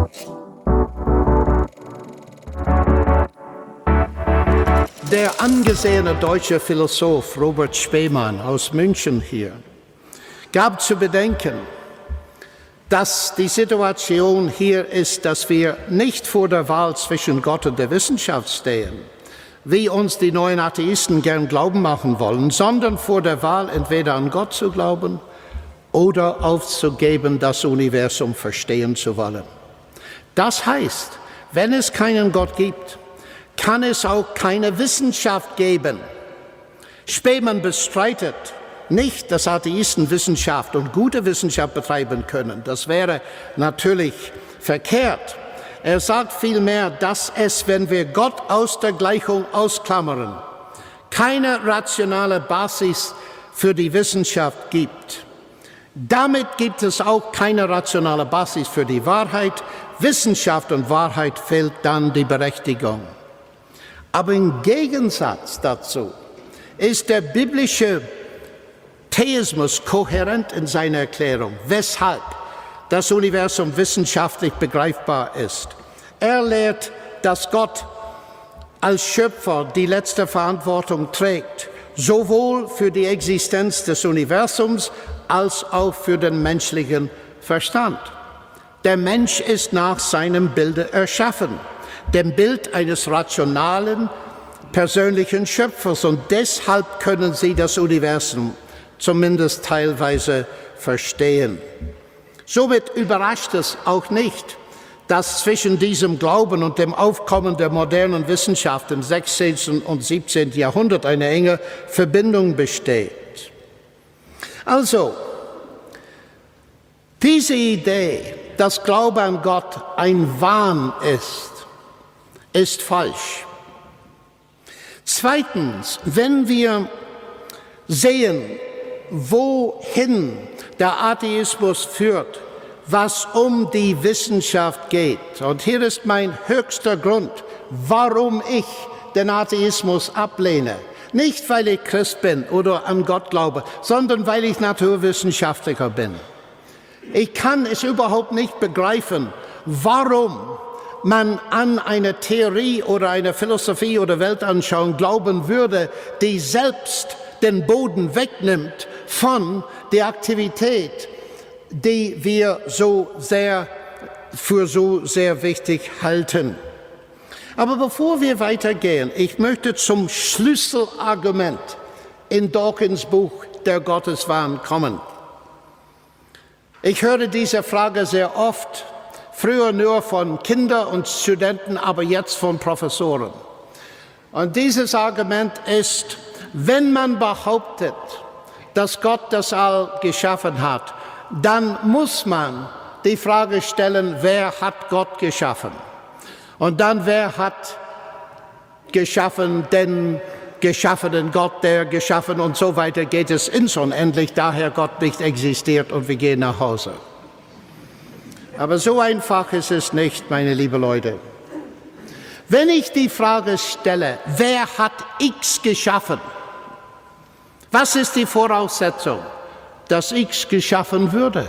Gott. Der angesehene deutsche Philosoph Robert Spemann aus München hier gab zu bedenken, dass die Situation hier ist, dass wir nicht vor der Wahl zwischen Gott und der Wissenschaft stehen, wie uns die neuen Atheisten gern glauben machen wollen, sondern vor der Wahl, entweder an Gott zu glauben oder aufzugeben, das Universum verstehen zu wollen. Das heißt, wenn es keinen Gott gibt, kann es auch keine Wissenschaft geben. Spemann bestreitet nicht, dass Atheisten Wissenschaft und gute Wissenschaft betreiben können. Das wäre natürlich verkehrt. Er sagt vielmehr, dass es, wenn wir Gott aus der Gleichung ausklammern, keine rationale Basis für die Wissenschaft gibt. Damit gibt es auch keine rationale Basis für die Wahrheit. Wissenschaft und Wahrheit fehlt dann die Berechtigung. Aber im Gegensatz dazu ist der biblische Theismus kohärent in seiner Erklärung, weshalb das Universum wissenschaftlich begreifbar ist. Er lehrt, dass Gott als Schöpfer die letzte Verantwortung trägt, sowohl für die Existenz des Universums als auch für den menschlichen Verstand. Der Mensch ist nach seinem Bilde erschaffen, dem Bild eines rationalen, persönlichen Schöpfers. Und deshalb können sie das Universum zumindest teilweise verstehen. Somit überrascht es auch nicht, dass zwischen diesem Glauben und dem Aufkommen der modernen Wissenschaft im 16. und 17. Jahrhundert eine enge Verbindung besteht. Also, diese Idee, dass Glaube an Gott ein Wahn ist falsch. Zweitens, wenn wir sehen, wohin der Atheismus führt, was um die Wissenschaft geht, und hier ist mein höchster Grund, warum ich den Atheismus ablehne. Nicht, weil ich Christ bin oder an Gott glaube, sondern weil ich Naturwissenschaftler bin. Ich kann es überhaupt nicht begreifen, warum man an eine Theorie oder eine Philosophie oder Weltanschauung glauben würde, die selbst den Boden wegnimmt von der Aktivität, die wir für so sehr wichtig halten. Aber bevor wir weitergehen, ich möchte zum Schlüsselargument in Dawkins Buch Der Gotteswahn kommen. Ich höre diese Frage sehr oft, früher nur von Kindern und Studenten, aber jetzt von Professoren. Und dieses Argument ist, wenn man behauptet, dass Gott das All geschaffen hat, dann muss man die Frage stellen, wer hat Gott geschaffen? Und dann, wer hat geschaffen den geschaffenen Gott, der geschaffen und so weiter geht es ins Unendlich, daher Gott nicht existiert und wir gehen nach Hause. Aber so einfach ist es nicht, meine lieben Leute. Wenn ich die Frage stelle, wer hat X geschaffen? Was ist die Voraussetzung, dass X geschaffen würde?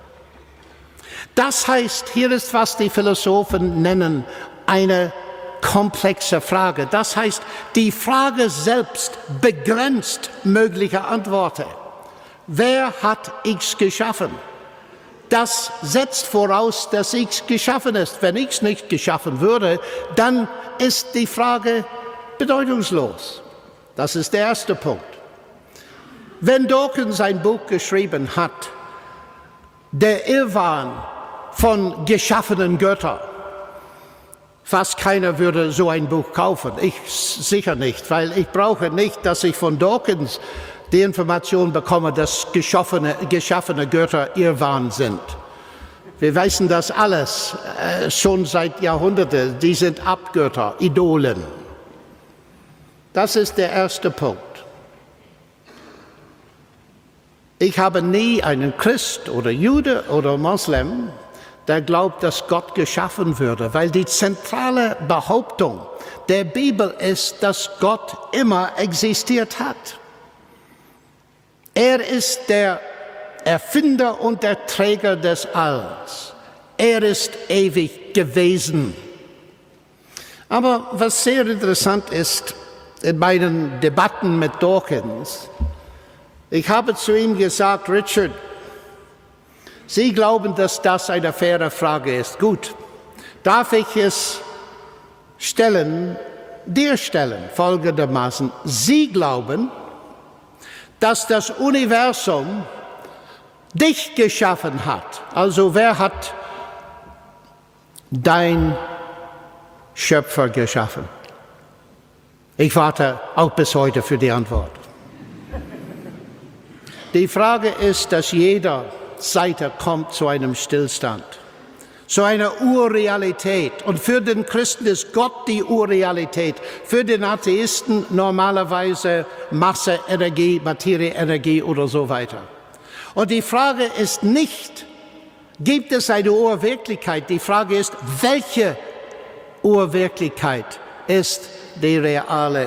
Das heißt, hier ist, was die Philosophen nennen, eine komplexe Frage. Das heißt, die Frage selbst begrenzt mögliche Antworten. Wer hat X geschaffen? Das setzt voraus, dass X geschaffen ist. Wenn X nicht geschaffen würde, dann ist die Frage bedeutungslos. Das ist der erste Punkt. Wenn Dawkins ein Buch geschrieben hat, der Irrwahn von geschaffenen Göttern, fast keiner würde so ein Buch kaufen. Ich sicher nicht, weil ich brauche nicht, dass ich von Dawkins die Information bekomme, dass geschaffene Götter Irrwahn sind. Wir wissen das alles schon seit Jahrhunderten. Die sind Abgötter, Idolen. Das ist der erste Punkt. Ich habe nie einen Christ oder Jude oder Moslem, der glaubt, dass Gott geschaffen würde, weil die zentrale Behauptung der Bibel ist, dass Gott immer existiert hat. Er ist der Erfinder und der Träger des Alls. Er ist ewig gewesen. Aber was sehr interessant ist, in meinen Debatten mit Dawkins, ich habe zu ihm gesagt, Richard, Sie glauben, dass das eine faire Frage ist. Gut, darf ich es dir stellen, folgendermaßen. Sie glauben, dass das Universum dich geschaffen hat. Also wer hat dein Schöpfer geschaffen? Ich warte auch bis heute für die Antwort. Die Frage ist, dass jeder Seite kommt zu einem Stillstand, zu einer Urrealität. Und für den Christen ist Gott die Urrealität. Für den Atheisten normalerweise Masse, Energie, Materie, Energie oder so weiter. Und die Frage ist nicht, gibt es eine Urwirklichkeit? Die Frage ist, welche Urwirklichkeit ist die reale?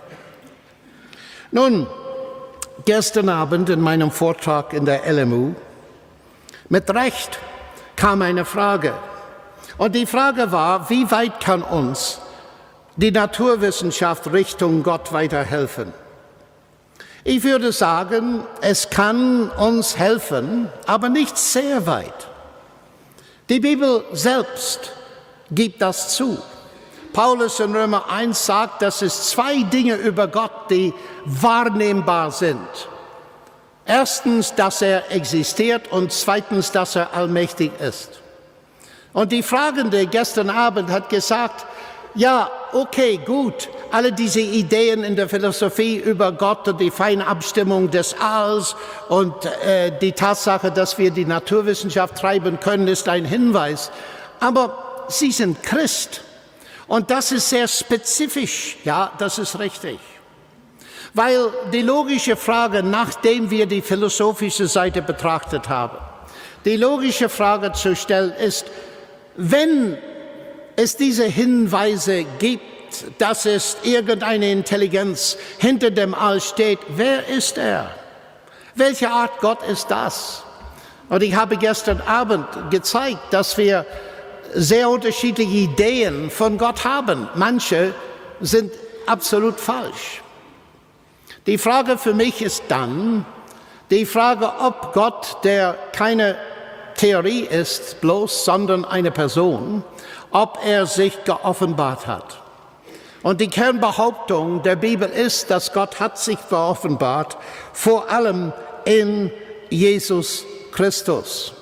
Nun, gestern Abend in meinem Vortrag in der LMU, mit Recht kam eine Frage. Und die Frage war, wie weit kann uns die Naturwissenschaft Richtung Gott weiterhelfen? Ich würde sagen, es kann uns helfen, aber nicht sehr weit. Die Bibel selbst gibt das zu. Paulus in Römer 1 sagt, dass es zwei Dinge über Gott, die wahrnehmbar sind. Erstens, dass er existiert und zweitens, dass er allmächtig ist. Und die Fragende gestern Abend hat gesagt, ja, okay, gut, alle diese Ideen in der Philosophie über Gott und die Feinabstimmung des Alls und die Tatsache, dass wir die Naturwissenschaft treiben können, ist ein Hinweis. Aber Sie sind Christ und das ist sehr spezifisch, ja, das ist richtig. Weil die logische Frage, nachdem wir die philosophische Seite betrachtet haben, die logische Frage zu stellen ist, wenn es diese Hinweise gibt, dass es irgendeine Intelligenz hinter dem All steht, wer ist er? Welche Art Gott ist das? Und ich habe gestern Abend gezeigt, dass wir sehr unterschiedliche Ideen von Gott haben. Manche sind absolut falsch. Die Frage für mich ist dann, die Frage, ob Gott, der keine Theorie ist bloß, sondern eine Person, ob er sich geoffenbart hat. Und die Kernbehauptung der Bibel ist, dass Gott hat sich geoffenbart, vor allem in Jesus Christus.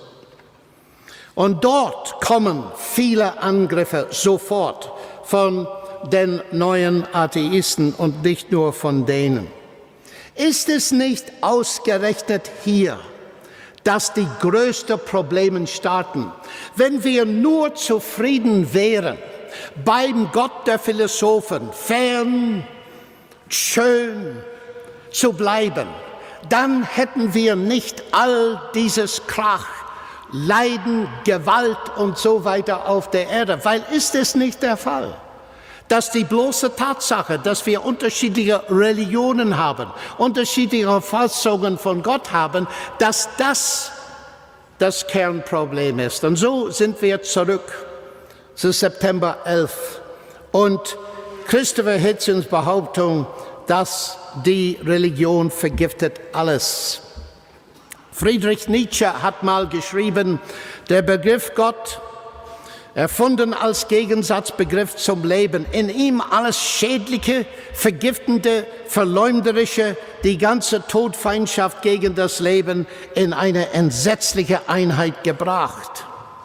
Und dort kommen viele Angriffe sofort von den neuen Atheisten und nicht nur von denen. Ist es nicht ausgerechnet hier, dass die größten Probleme starten? Wenn wir nur zufrieden wären beim Gott der Philosophen, fern, schön zu bleiben, dann hätten wir nicht all dieses Krach, Leiden, Gewalt und so weiter auf der Erde. Weil ist es nicht der Fall, dass die bloße Tatsache, dass wir unterschiedliche Religionen haben, unterschiedliche Auffassungen von Gott haben, dass das das Kernproblem ist. Und so sind wir zurück zu September 11 und Christopher Hitchens Behauptung, dass die Religion vergiftet alles. Friedrich Nietzsche hat mal geschrieben, der Begriff Gott, erfunden als Gegensatzbegriff zum Leben, in ihm alles Schädliche, Vergiftende, Verleumderische, die ganze Todfeindschaft gegen das Leben in eine entsetzliche Einheit gebracht.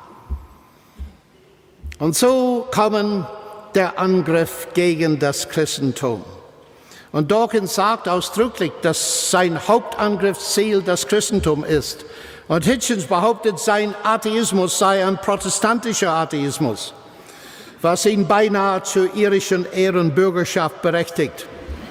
Und so kommen der Angriff gegen das Christentum. Und Dawkins sagt ausdrücklich, dass sein Hauptangriffsziel das Christentum ist. Und Hitchens behauptet, sein Atheismus sei ein protestantischer Atheismus, was ihn beinahe zur irischen Ehrenbürgerschaft berechtigt.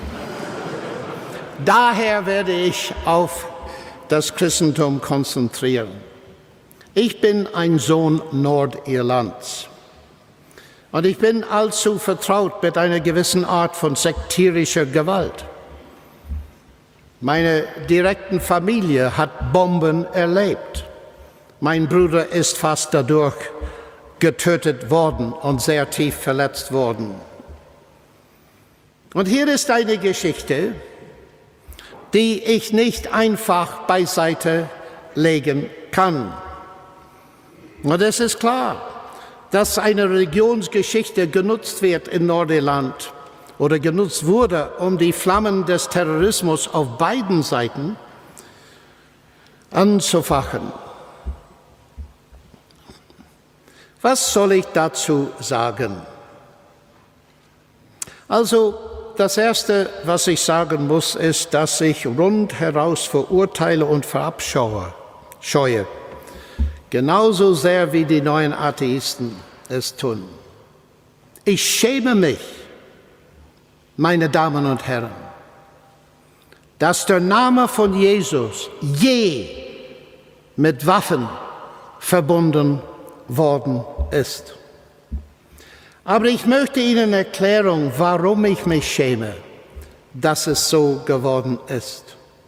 Daher werde ich auf das Christentum konzentrieren. Ich bin ein Sohn Nordirlands. Und ich bin allzu vertraut mit einer gewissen Art von sektierischer Gewalt. Meine direkten Familie hat Bomben erlebt. Mein Bruder ist fast dadurch getötet worden und sehr tief verletzt worden. Und hier ist eine Geschichte, die ich nicht einfach beiseite legen kann. Und es ist klar, dass eine Religionsgeschichte genutzt wird in Nordirland oder genutzt wurde, um die Flammen des Terrorismus auf beiden Seiten anzufachen. Was soll ich dazu sagen? Also, das Erste, was ich sagen muss, ist, dass ich rundheraus verurteile und verabscheue, genauso sehr wie die neuen Atheisten es tun. Ich schäme mich, meine Damen und Herren, dass der Name von Jesus je mit Waffen verbunden worden ist. Aber ich möchte Ihnen erklären, warum ich mich schäme, dass es so geworden ist.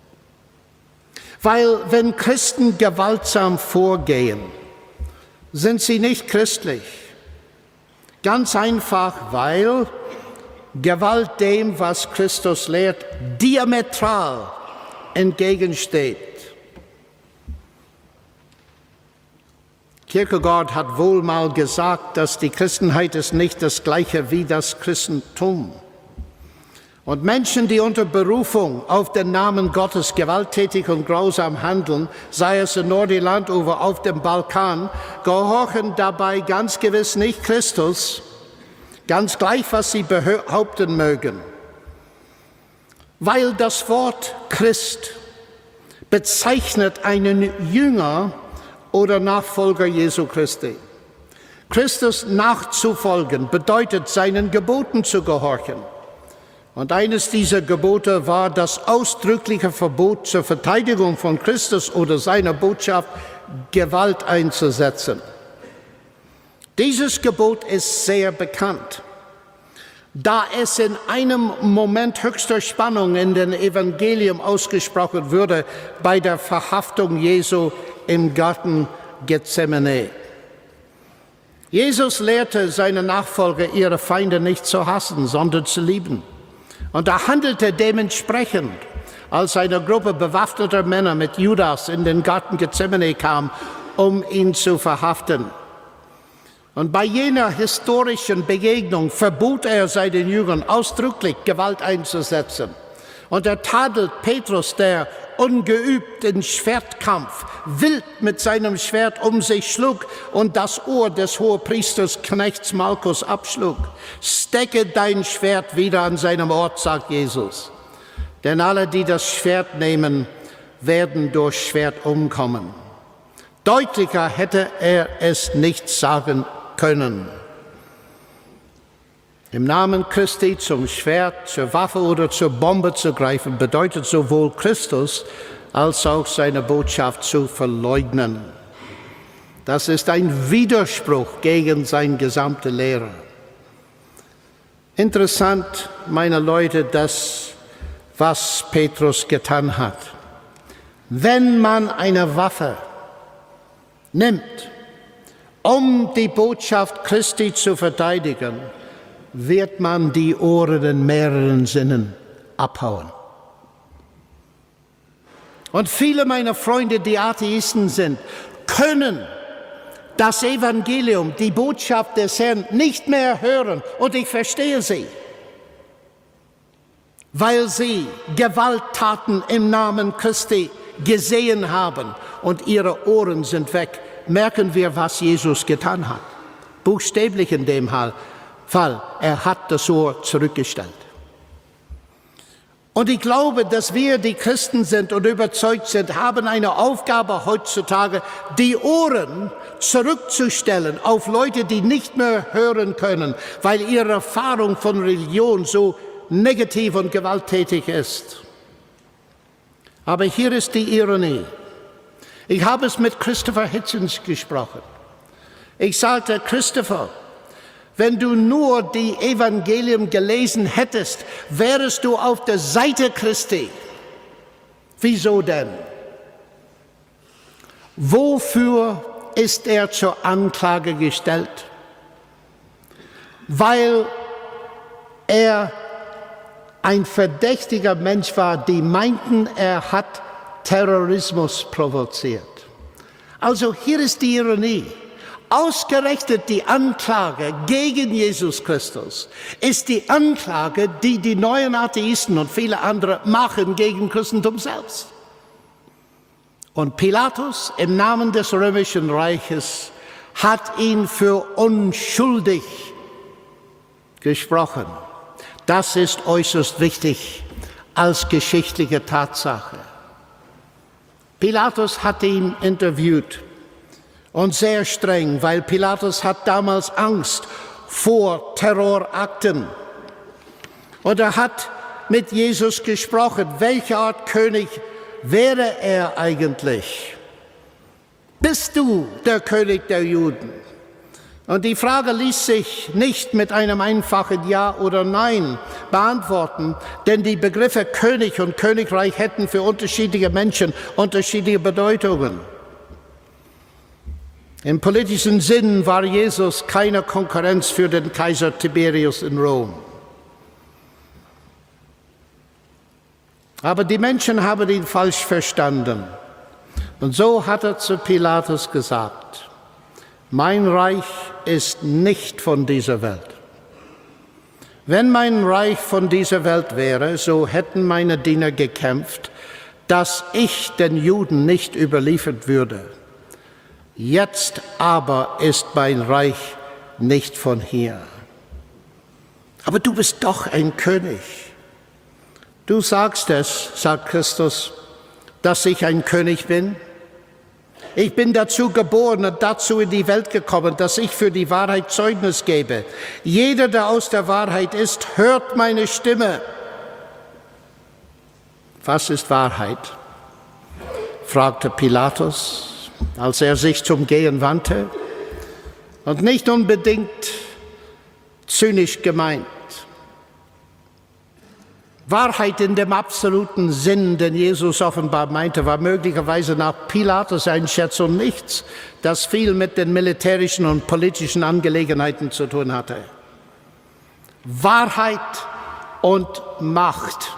Weil wenn Christen gewaltsam vorgehen, sind sie nicht christlich. Ganz einfach, weil Gewalt dem, was Christus lehrt, diametral entgegensteht. Kierkegaard hat wohl mal gesagt, dass die Christenheit ist nicht das Gleiche wie das Christentum. Und Menschen, die unter Berufung auf den Namen Gottes gewalttätig und grausam handeln, sei es in Nordirland oder auf dem Balkan, gehorchen dabei ganz gewiss nicht Christus, ganz gleich, was sie behaupten mögen. Weil das Wort Christ bezeichnet einen Jünger oder Nachfolger Jesu Christi. Christus nachzufolgen bedeutet, seinen Geboten zu gehorchen. Und eines dieser Gebote war das ausdrückliche Verbot zur Verteidigung von Christus oder seiner Botschaft, Gewalt einzusetzen. Dieses Gebot ist sehr bekannt, da es in einem Moment höchster Spannung in dem Evangelium ausgesprochen wurde bei der Verhaftung Jesu im Garten Gethsemane. Jesus lehrte seine Nachfolger, ihre Feinde nicht zu hassen, sondern zu lieben. Und er handelte dementsprechend, als eine Gruppe bewaffneter Männer mit Judas in den Garten Gethsemane kam, um ihn zu verhaften. Und bei jener historischen Begegnung verbot er seinen Jüngern ausdrücklich, Gewalt einzusetzen. Und er tadelt Petrus, der ungeübt in Schwertkampf wild mit seinem Schwert um sich schlug und das Ohr des Hohepriesters Knechts Malchus abschlug. Stecke dein Schwert wieder an seinem Ort, sagt Jesus. Denn alle, die das Schwert nehmen, werden durch Schwert umkommen. Deutlicher hätte er es nicht sagen können. Im Namen Christi zum Schwert, zur Waffe oder zur Bombe zu greifen, bedeutet sowohl Christus als auch seine Botschaft zu verleugnen. Das ist ein Widerspruch gegen seine gesamte Lehre. Interessant, meine Leute, das, was Petrus getan hat. Wenn man eine Waffe nimmt, um die Botschaft Christi zu verteidigen, wird man die Ohren in mehreren Sinnen abhauen. Und viele meiner Freunde, die Atheisten sind, können das Evangelium, die Botschaft des Herrn nicht mehr hören. Und ich verstehe sie, weil sie Gewalttaten im Namen Christi gesehen haben und ihre Ohren sind weg. Merken wir, was Jesus getan hat. Buchstäblich in dem Fall, er hat das Ohr zurückgestellt. Und ich glaube, dass wir, die Christen sind und überzeugt sind, haben eine Aufgabe heutzutage, die Ohren zurückzustellen auf Leute, die nicht mehr hören können, weil ihre Erfahrung von Religion so negativ und gewalttätig ist. Aber hier ist die Ironie. Ich habe es mit Christopher Hitchens gesprochen. Ich sagte, Christopher, wenn du nur die Evangelium gelesen hättest, wärest du auf der Seite Christi. Wieso denn? Wofür ist er zur Anklage gestellt? Weil er ein verdächtiger Mensch war, die meinten, er hat Terrorismus provoziert. Also hier ist die Ironie. Ausgerechnet die Anklage gegen Jesus Christus ist die Anklage, die die neuen Atheisten und viele andere machen gegen Christentum selbst. Und Pilatus im Namen des Römischen Reiches hat ihn für unschuldig gesprochen. Das ist äußerst wichtig als geschichtliche Tatsache. Pilatus hat ihn interviewt und sehr streng, weil Pilatus hat damals Angst vor Terrorakten. Und er hat mit Jesus gesprochen, welche Art König wäre er eigentlich? Bist du der König der Juden? Und die Frage ließ sich nicht mit einem einfachen Ja oder Nein beantworten, denn die Begriffe König und Königreich hätten für unterschiedliche Menschen unterschiedliche Bedeutungen. Im politischen Sinn war Jesus keine Konkurrenz für den Kaiser Tiberius in Rom. Aber die Menschen haben ihn falsch verstanden. Und so hat er zu Pilatus gesagt: Mein Reich ist nicht von dieser Welt. Wenn mein Reich von dieser Welt wäre, so hätten meine Diener gekämpft, dass ich den Juden nicht überliefert würde. Jetzt aber ist mein Reich nicht von hier. Aber du bist doch ein König. Du sagst es, sagt Christus, dass ich ein König bin. Ich bin dazu geboren und dazu in die Welt gekommen, dass ich für die Wahrheit Zeugnis gebe. Jeder, der aus der Wahrheit ist, hört meine Stimme. Was ist Wahrheit? Fragte Pilatus, als er sich zum Gehen wandte. Und nicht unbedingt zynisch gemeint. Wahrheit in dem absoluten Sinn, den Jesus offenbar meinte, war möglicherweise nach Pilatus' Einschätzung nichts, das viel mit den militärischen und politischen Angelegenheiten zu tun hatte. Wahrheit und Macht.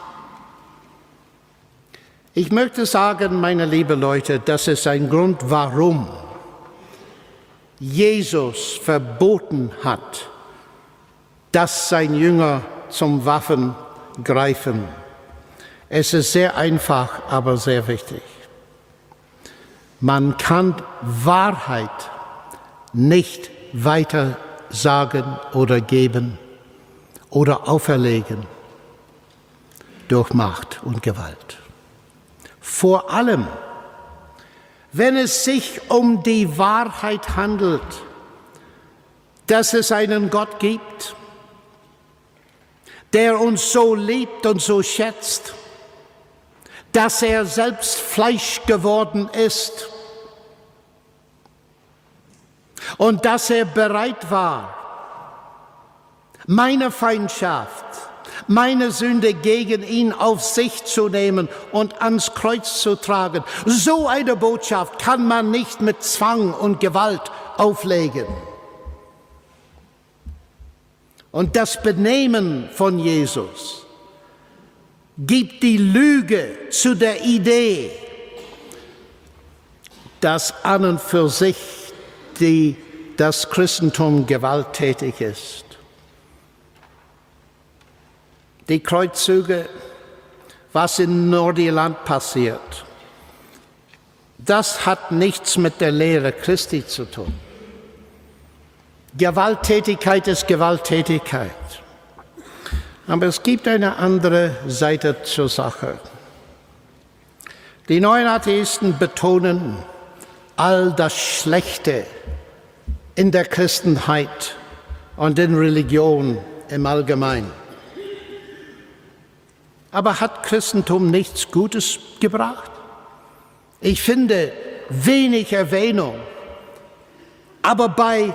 Ich möchte sagen, meine lieben Leute, das ist ein Grund, warum Jesus verboten hat, dass sein Jünger zum Waffen greifen. Es ist sehr einfach, aber sehr wichtig. Man kann Wahrheit nicht weiter sagen oder geben oder auferlegen durch Macht und Gewalt. Vor allem, wenn es sich um die Wahrheit handelt, dass es einen Gott gibt, der uns so liebt und so schätzt, dass er selbst Fleisch geworden ist und dass er bereit war, meine Feindschaft, meine Sünde gegen ihn auf sich zu nehmen und ans Kreuz zu tragen. So eine Botschaft kann man nicht mit Zwang und Gewalt auflegen. Und das Benehmen von Jesus gibt die Lüge zu der Idee, dass an und für sich das Christentum gewalttätig ist. Die Kreuzzüge, was in Nordirland passiert, das hat nichts mit der Lehre Christi zu tun. Gewalttätigkeit ist Gewalttätigkeit. Aber es gibt eine andere Seite zur Sache. Die neuen Atheisten betonen all das Schlechte in der Christenheit und in Religion im Allgemeinen. Aber hat Christentum nichts Gutes gebracht? Ich finde wenig Erwähnung. Aber bei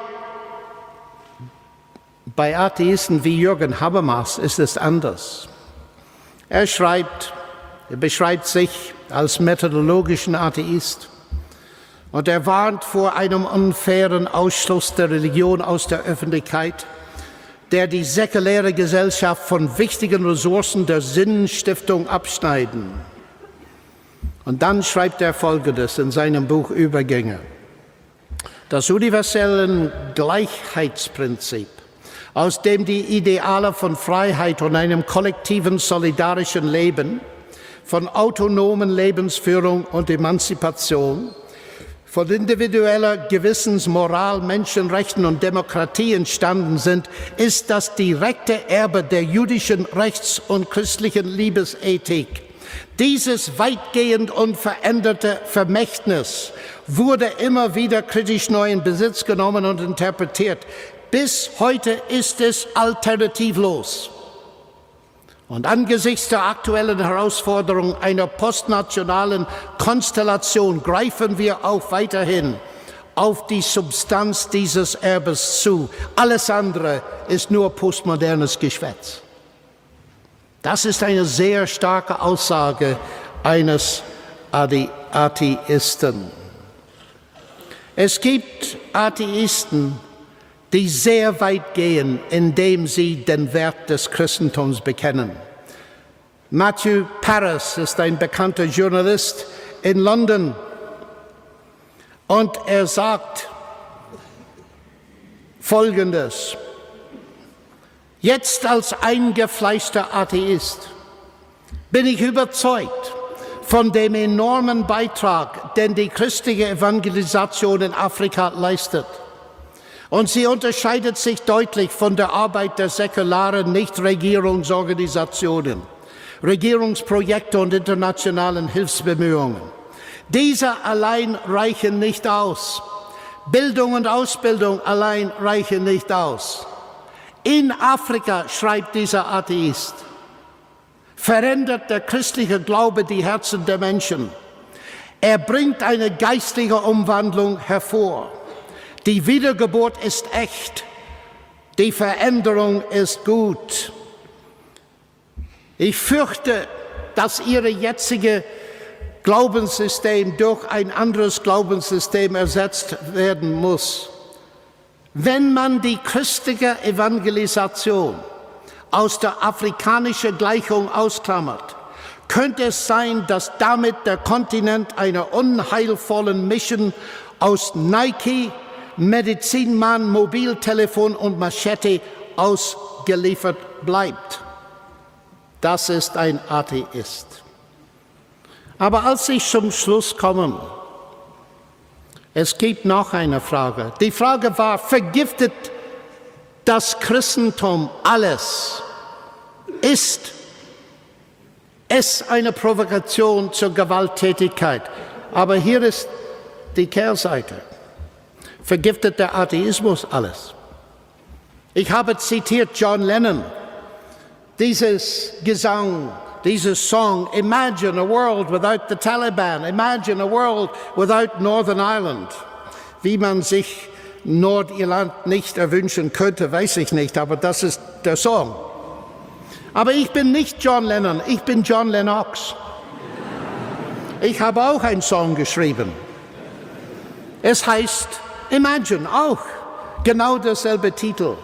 Atheisten wie Jürgen Habermas ist es anders. Er beschreibt sich als methodologischen Atheist Und er warnt vor einem unfairen Ausschluss der Religion aus der Öffentlichkeit, der die säkuläre Gesellschaft von wichtigen Ressourcen der Sinnstiftung abschneiden. Und dann schreibt er Folgendes in seinem Buch Übergänge. Das universelle Gleichheitsprinzip, aus dem die Ideale von Freiheit und einem kollektiven solidarischen Leben, von autonomen Lebensführung und Emanzipation, von individueller Gewissensmoral, Menschenrechten und Demokratie entstanden sind, ist das direkte Erbe der jüdischen Rechts- und christlichen Liebesethik. Dieses weitgehend unveränderte Vermächtnis wurde immer wieder kritisch neu in Besitz genommen und interpretiert. Bis heute ist es alternativlos. Und angesichts der aktuellen Herausforderung einer postnationalen Konstellation greifen wir auch weiterhin auf die Substanz dieses Erbes zu. Alles andere ist nur postmodernes Geschwätz. Das ist eine sehr starke Aussage eines Atheisten. Es gibt Atheisten, die sehr weit gehen, indem sie den Wert des Christentums bekennen. Matthew Paris ist ein bekannter Journalist in London und er sagt Folgendes: Jetzt als eingefleischter Atheist bin ich überzeugt von dem enormen Beitrag, den die christliche Evangelisation in Afrika leistet. Und sie unterscheidet sich deutlich von der Arbeit der säkularen Nichtregierungsorganisationen, Regierungsprojekte und internationalen Hilfsbemühungen. Diese allein reichen nicht aus. Bildung und Ausbildung allein reichen nicht aus. In Afrika, schreibt dieser Atheist, verändert der christliche Glaube die Herzen der Menschen. Er bringt eine geistliche Umwandlung hervor. Die Wiedergeburt ist echt. Die Veränderung ist gut. Ich fürchte, dass Ihr jetziges Glaubenssystem durch ein anderes Glaubenssystem ersetzt werden muss. Wenn man die christliche Evangelisation aus der afrikanischen Gleichung ausklammert, könnte es sein, dass damit der Kontinent einer unheilvollen Mischung aus Nike, Medizinmann, Mobiltelefon und Machete ausgeliefert bleibt. Das ist ein Atheist. Aber als ich zum Schluss komme, es gibt noch eine Frage. Die Frage war, vergiftet das Christentum alles? Ist es eine Provokation zur Gewalttätigkeit? Aber hier ist die Kehrseite. Vergiftet der Atheismus alles? Ich habe zitiert John Lennon, dieses Gesang, dieses Song, Imagine a world without the Taliban, imagine a world without Northern Ireland. Wie man sich Nordirland nicht erwünschen könnte, weiß ich nicht, aber das ist der Song. Aber ich bin nicht John Lennon, ich bin John Lennox. Ich habe auch einen Song geschrieben. Es heißt Imagine, auch genau derselbe Titel.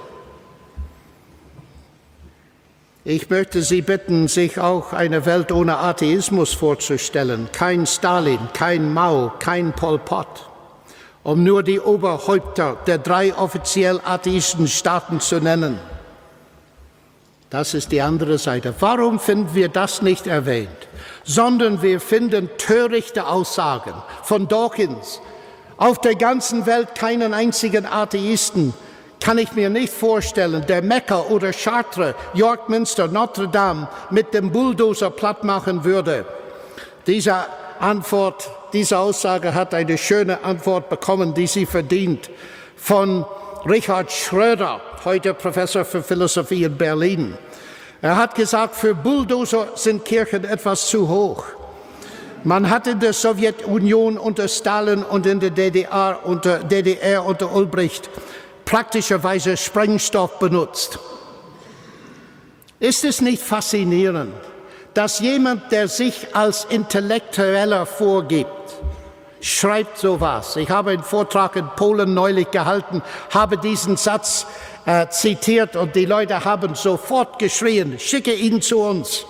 Ich möchte Sie bitten, sich auch eine Welt ohne Atheismus vorzustellen. Kein Stalin, kein Mao, kein Pol Pot. Um nur die Oberhäupter der 3 offiziell atheistischen Staaten zu nennen. Das ist die andere Seite. Warum finden wir das nicht erwähnt? Sondern wir finden törichte Aussagen von Dawkins. Auf der ganzen Welt keinen einzigen Atheisten kann ich mir nicht vorstellen, der Mekka oder Chartres, York Minster, Notre Dame mit dem Bulldozer plattmachen würde. Diese Aussage hat eine schöne Antwort bekommen, die sie verdient, von Richard Schröder, heute Professor für Philosophie in Berlin. Er hat gesagt, für Bulldozer sind Kirchen etwas zu hoch. Man hat in der Sowjetunion unter Stalin und in der DDR unter Ulbricht praktischerweise Sprengstoff benutzt. Ist es nicht faszinierend, dass jemand, der sich als Intellektueller vorgibt, schreibt sowas. Ich habe einen Vortrag in Polen neulich gehalten, habe diesen Satz zitiert und die Leute haben sofort geschrien, schicke ihn zu uns.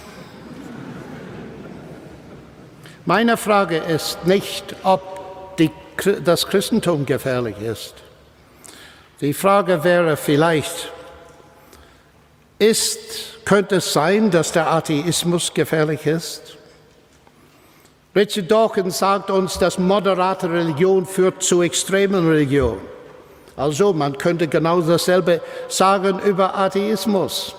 Meine Frage ist nicht, ob das Christentum gefährlich ist. Die Frage wäre vielleicht, könnte es sein, dass der Atheismus gefährlich ist? Richard Dawkins sagt uns, dass moderate Religion führt zu extremen Religion. Also man könnte genau dasselbe sagen über Atheismus.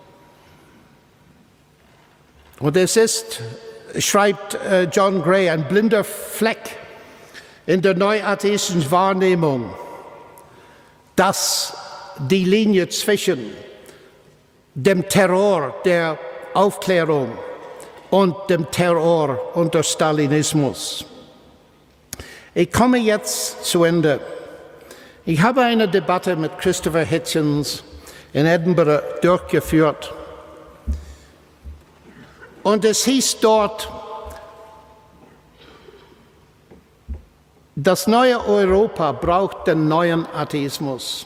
Und es ist, schreibt John Gray, ein blinder Fleck in der neuatheistischen Wahrnehmung, dass die Linie zwischen dem Terror der Aufklärung und dem Terror unter Stalinismus. Ich komme jetzt zu Ende. Ich habe eine Debatte mit Christopher Hitchens in Edinburgh durchgeführt. Und es hieß dort, das neue Europa braucht den neuen Atheismus.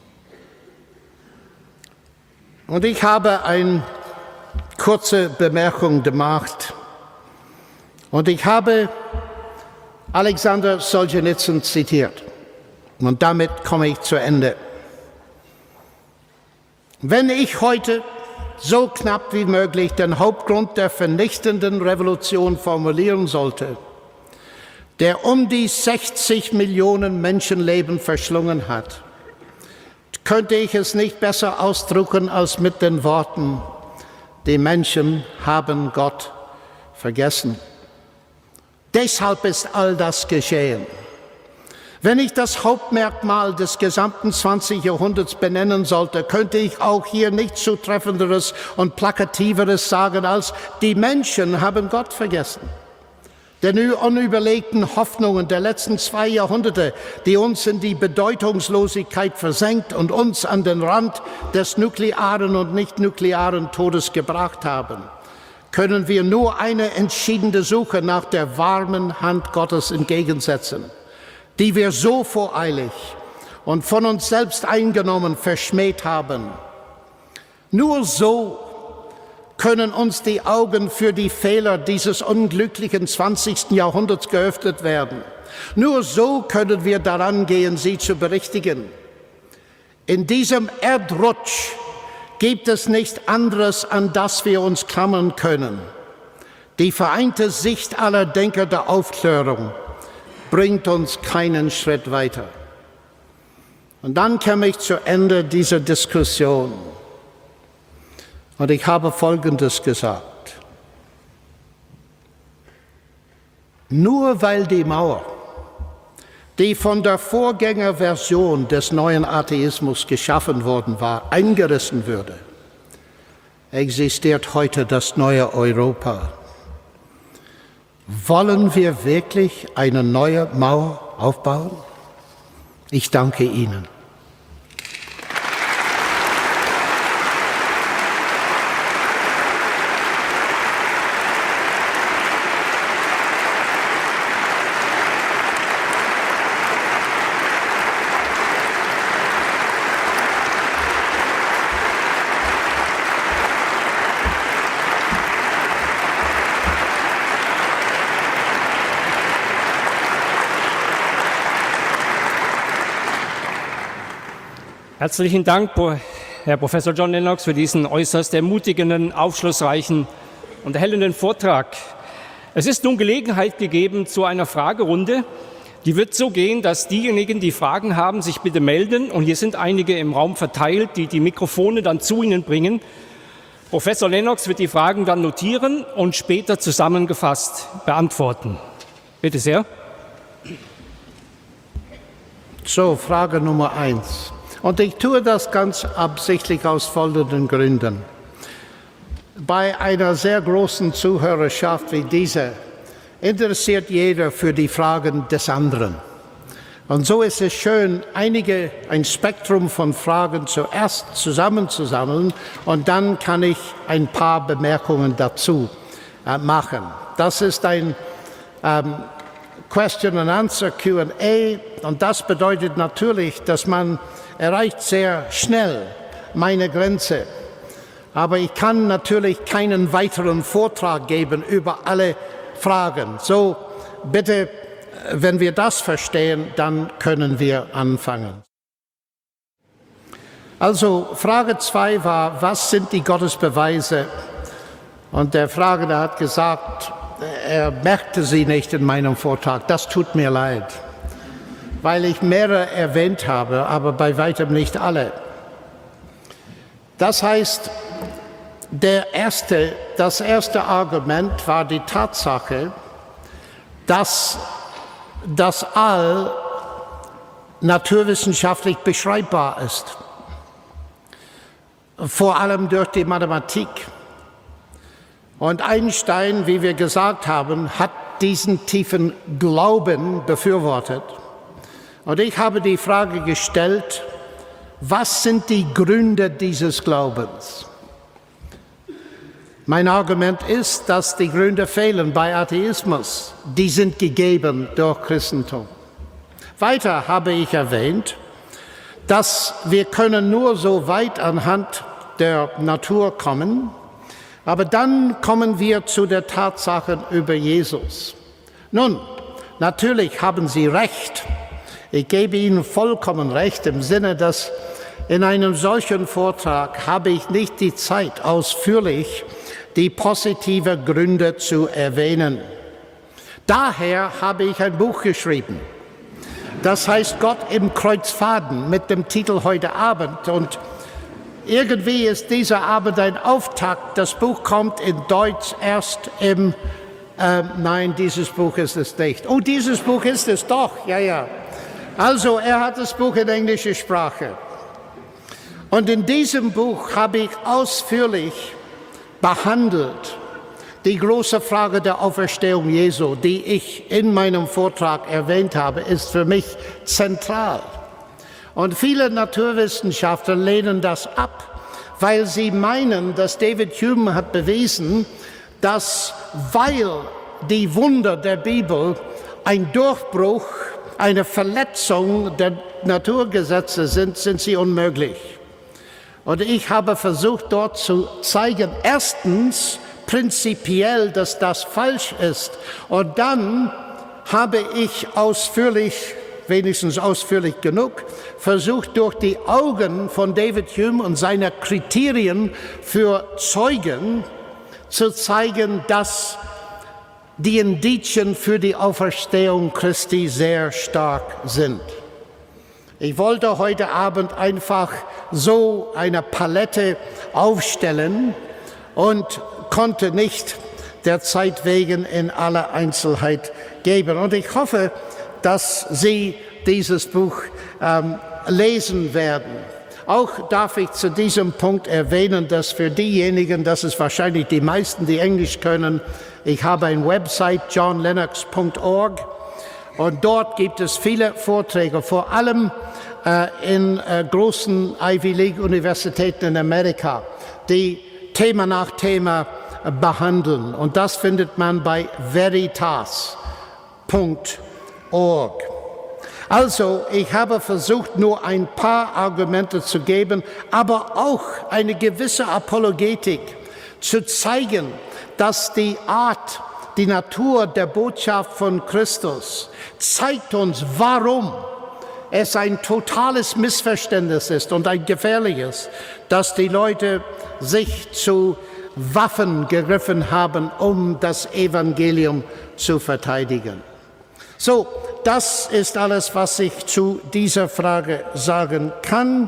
Und ich habe eine kurze Bemerkung gemacht. Und ich habe Alexander Solzhenitsyn zitiert. Und damit komme ich zu Ende. Wenn ich heute so knapp wie möglich den Hauptgrund der vernichtenden Revolution formulieren sollte, der um die 60 Millionen Menschenleben verschlungen hat, könnte ich es nicht besser ausdrücken als mit den Worten, die Menschen haben Gott vergessen. Deshalb ist all das geschehen. Wenn ich das Hauptmerkmal des gesamten 20. Jahrhunderts benennen sollte, könnte ich auch hier nichts Zutreffenderes und Plakativeres sagen als, die Menschen haben Gott vergessen. Die unüberlegten Hoffnungen der letzten 2 Jahrhunderte, die uns in die Bedeutungslosigkeit versenkt und uns an den Rand des nuklearen und nicht-nuklearen Todes gebracht haben, können wir nur eine entschiedene Suche nach der warmen Hand Gottes entgegensetzen, die wir so voreilig und von uns selbst eingenommen verschmäht haben. Nur so können uns die Augen für die Fehler dieses unglücklichen 20. Jahrhunderts geöffnet werden. Nur so können wir daran gehen, sie zu berichtigen. In diesem Erdrutsch gibt es nichts anderes, an das wir uns klammern können. Die vereinte Sicht aller Denker der Aufklärung bringt uns keinen Schritt weiter. Und dann komme ich zu Ende dieser Diskussion. Und ich habe Folgendes gesagt. Nur weil die Mauer, die von der Vorgängerversion des neuen Atheismus geschaffen worden war, eingerissen würde, existiert heute das neue Europa. Wollen wir wirklich eine neue Mauer aufbauen? Ich danke Ihnen. Herzlichen Dank, Herr Professor John Lennox, für diesen äußerst ermutigenden, aufschlussreichen und erhellenden Vortrag. Es ist nun Gelegenheit gegeben zu einer Fragerunde. Die wird so gehen, dass diejenigen, die Fragen haben, sich bitte melden. Und hier sind einige im Raum verteilt, die die Mikrofone dann zu Ihnen bringen. Professor Lennox wird die Fragen dann notieren und später zusammengefasst beantworten. Bitte sehr. So, Frage Nummer 1. Und ich tue das ganz absichtlich aus folgenden Gründen. Bei einer sehr großen Zuhörerschaft wie dieser interessiert jeder für die Fragen des anderen. Und so ist es schön, ein Spektrum von Fragen zuerst zusammenzusammeln und dann kann ich ein paar Bemerkungen dazu machen. Das ist ein Question and Answer, Q&A. Und das bedeutet natürlich, dass man erreicht sehr schnell meine Grenze. Aber ich kann natürlich keinen weiteren Vortrag geben über alle Fragen. So, bitte, wenn wir das verstehen, dann können wir anfangen. Also, Frage 2 war, was sind die Gottesbeweise? Und der Fragende hat gesagt, er merkte sie nicht in meinem Vortrag. Das tut mir leid, weil ich mehrere erwähnt habe, aber bei weitem nicht alle. Das heißt, das erste Argument war die Tatsache, dass das All naturwissenschaftlich beschreibbar ist, vor allem durch die Mathematik. Und Einstein, wie wir gesagt haben, hat diesen tiefen Glauben befürwortet. Und ich habe die Frage gestellt, was sind die Gründe dieses Glaubens? Mein Argument ist, dass die Gründe fehlen bei Atheismus. Die sind gegeben durch Christentum. Weiter habe ich erwähnt, dass wir können nur so weit anhand der Natur kommen, aber dann kommen wir zu der Tatsache über Jesus. Nun, natürlich haben Sie recht. Ich gebe Ihnen vollkommen recht im Sinne, dass in einem solchen Vortrag habe ich nicht die Zeit, ausführlich die positiven Gründe zu erwähnen. Daher habe ich ein Buch geschrieben. Das heißt Gott im Kreuzfaden mit dem Titel heute Abend. Und irgendwie ist dieser Abend ein Auftakt. Das Buch kommt in Deutsch erst im... nein, dieses Buch ist es nicht. Oh, dieses Buch ist es doch. Ja. Also, er hat das Buch in englischer Sprache. Und in diesem Buch habe ich ausführlich behandelt die große Frage der Auferstehung Jesu, die ich in meinem Vortrag erwähnt habe, ist für mich zentral. Und viele Naturwissenschaftler lehnen das ab, weil sie meinen, dass David Hume hat bewiesen, dass, weil die Wunder der Bibel ein Durchbruch, eine Verletzung der Naturgesetze sind, sind sie unmöglich. Und ich habe versucht, dort zu zeigen, erstens prinzipiell, dass das falsch ist. Und dann habe ich ausführlich, wenigstens ausführlich genug, versucht, durch die Augen von David Hume und seine Kriterien für Zeugen zu zeigen, dass die Indizien für die Auferstehung Christi sehr stark sind. Ich wollte heute Abend einfach so eine Palette aufstellen und konnte nicht der Zeit wegen in aller Einzelheit geben. Und ich hoffe, dass Sie dieses Buch lesen werden. Auch darf ich zu diesem Punkt erwähnen, dass für diejenigen, das ist wahrscheinlich die meisten, die Englisch können, ich habe eine Website, johnlennox.org, und dort gibt es viele Vorträge, vor allem in großen Ivy League Universitäten in Amerika, die Thema nach Thema behandeln. Und das findet man bei veritas.org. Also, ich habe versucht, nur ein paar Argumente zu geben, aber auch eine gewisse Apologetik zu zeigen, dass die Art, die Natur der Botschaft von Christus zeigt uns, warum es ein totales Missverständnis ist und ein gefährliches, dass die Leute sich zu Waffen gegriffen haben, um das Evangelium zu verteidigen. So, das ist alles, was ich zu dieser Frage sagen kann.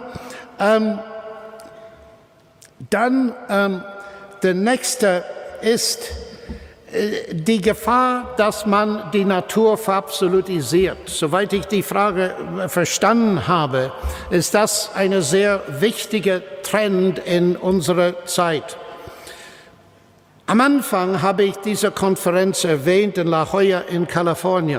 Der nächste ist die Gefahr, dass man die Natur verabsolutisiert. Soweit ich die Frage verstanden habe, ist das ein sehr wichtiger Trend in unserer Zeit. Am Anfang habe ich diese Konferenz erwähnt in La Jolla in Kalifornien,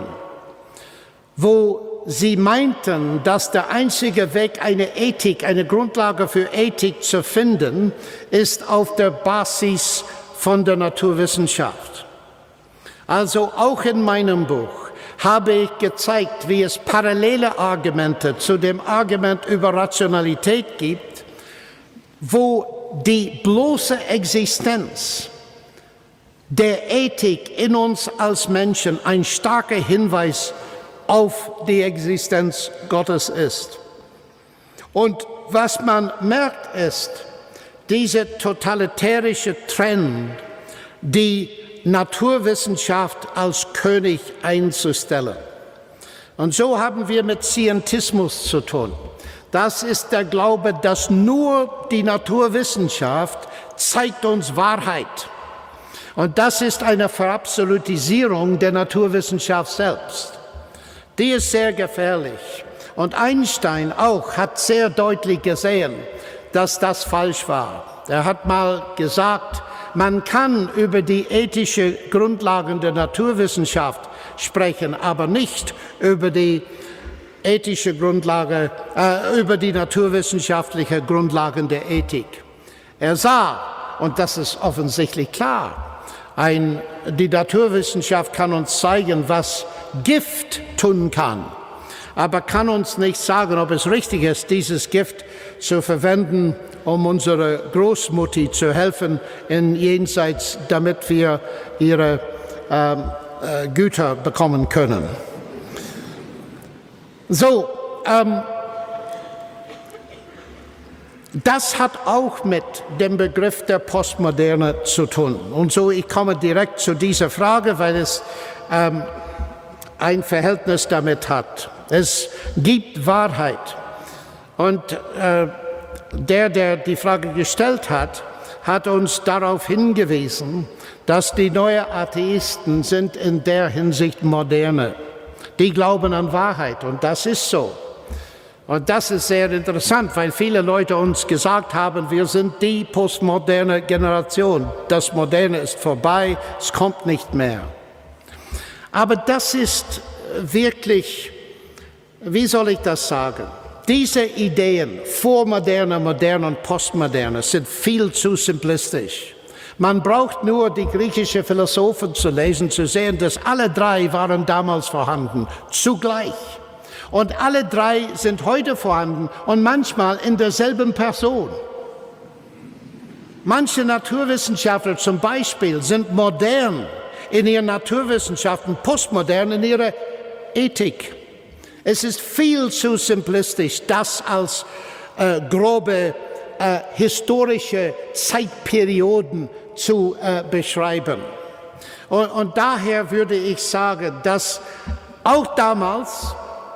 wo sie meinten, dass der einzige Weg, eine Ethik, eine Grundlage für Ethik zu finden, ist auf der Basis von der Naturwissenschaft. Also auch in meinem Buch habe ich gezeigt, wie es parallele Argumente zu dem Argument über Rationalität gibt, wo die bloße Existenz der Ethik in uns als Menschen ein starker Hinweis auf die Existenz Gottes ist. Und was man merkt ist, dieser totalitärische Trend, die Naturwissenschaft als König einzustellen. Und so haben wir mit Scientismus zu tun. Das ist der Glaube, dass nur die Naturwissenschaft zeigt uns Wahrheit. Und das ist eine Verabsolutisierung der Naturwissenschaft selbst. Die ist sehr gefährlich. Und Einstein auch hat sehr deutlich gesehen, dass das falsch war. Er hat mal gesagt, man kann über die ethischen Grundlagen der Naturwissenschaft sprechen, aber nicht über die ethische Grundlage, über die naturwissenschaftliche Grundlagen der Ethik. Er sah, und das ist offensichtlich klar, die Naturwissenschaft kann uns zeigen, was Gift tun kann, aber kann uns nicht sagen, ob es richtig ist, dieses Gift zu verwenden, um unserer Großmutter zu helfen in Jenseits, damit wir ihre Güter bekommen können. So, das hat auch mit dem Begriff der Postmoderne zu tun. Und so, ich komme direkt zu dieser Frage, weil es ein Verhältnis damit hat. Es gibt Wahrheit. Und der die Frage gestellt hat, hat uns darauf hingewiesen, dass die neuen Atheisten sind in der Hinsicht moderne. Die glauben an Wahrheit und das ist so. Und das ist sehr interessant, weil viele Leute uns gesagt haben, wir sind die postmoderne Generation. Das Moderne ist vorbei, es kommt nicht mehr. Aber das ist wirklich, wie soll ich das sagen? Diese Ideen, Vormoderne, Moderne und Postmoderne, sind viel zu simplistisch. Man braucht nur die griechischen Philosophen zu lesen, zu sehen, dass alle drei waren damals vorhanden, zugleich. Und alle drei sind heute vorhanden und manchmal in derselben Person. Manche Naturwissenschaftler zum Beispiel sind modern in ihren Naturwissenschaften, postmodern in ihrer Ethik. Es ist viel zu simplistisch, das als grobe historische Zeitperioden zu beschreiben. Und daher würde ich sagen, dass auch damals,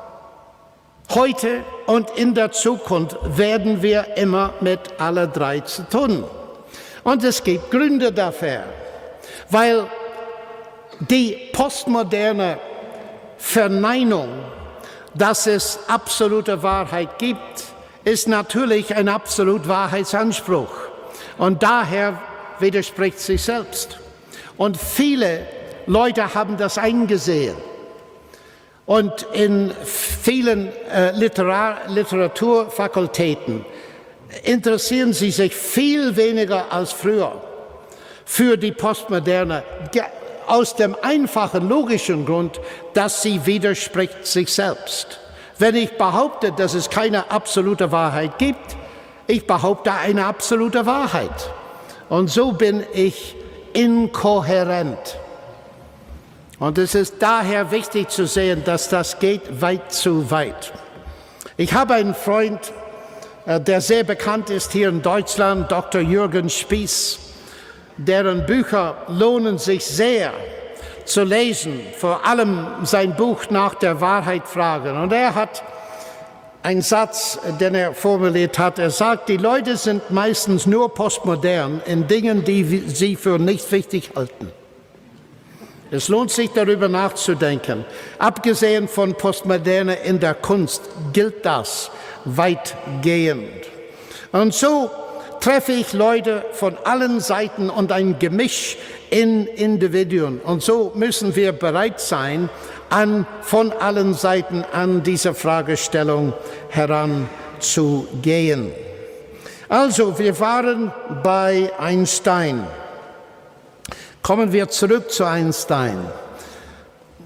heute und in der Zukunft werden wir immer mit alle drei zu tun. Und es gibt Gründe dafür, weil die postmoderne Verneinung, dass es absolute Wahrheit gibt, ist natürlich ein absoluter Wahrheitsanspruch. Und daher widerspricht sich selbst. Und viele Leute haben das eingesehen. Und in vielen Literaturfakultäten interessieren sie sich viel weniger als früher für die Postmoderne, aus dem einfachen, logischen Grund, dass sie widerspricht sich selbst. Wenn ich behaupte, dass es keine absolute Wahrheit gibt, ich behaupte eine absolute Wahrheit. Und so bin ich inkohärent. Und es ist daher wichtig zu sehen, dass das geht weit zu weit. Ich habe einen Freund, der sehr bekannt ist hier in Deutschland, Dr. Jürgen Spieß, deren Bücher lohnen sich sehr zu lesen, vor allem sein Buch Nach der Wahrheit fragen. Und er hat einen Satz, den er formuliert hat. Er sagt, die Leute sind meistens nur postmodern in Dingen, die sie für nicht wichtig halten. Es lohnt sich, darüber nachzudenken. Abgesehen von Postmoderne in der Kunst gilt das weitgehend. Und so treffe ich Leute von allen Seiten und ein Gemisch in Individuen. Und so müssen wir bereit sein, von allen Seiten an diese Fragestellung heranzugehen. Also, wir waren bei Einstein. Kommen wir zurück zu Einstein.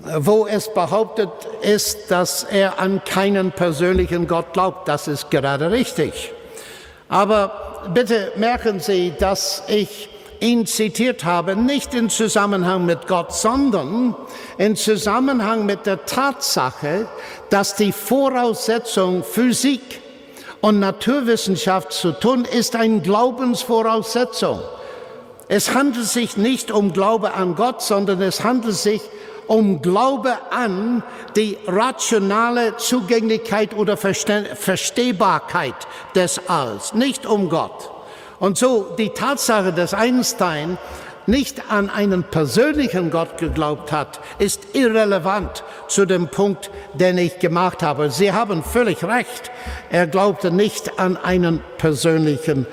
wo es behauptet ist, dass er an keinen persönlichen Gott glaubt. Das ist gerade richtig. Aber bitte merken Sie, dass ich ihn zitiert habe, nicht in Zusammenhang mit Gott, sondern in Zusammenhang mit der Tatsache, dass die Voraussetzung Physik und Naturwissenschaft zu tun, ist eine Glaubensvoraussetzung. Es handelt sich nicht um Glaube an Gott, sondern es handelt sich um Glaube an die rationale Zugänglichkeit oder Verstehbarkeit des Alls, nicht um Gott. Und so die Tatsache, dass Einstein nicht an einen persönlichen Gott geglaubt hat, ist irrelevant zu dem Punkt, den ich gemacht habe. Sie haben völlig recht, er glaubte nicht an einen persönlichen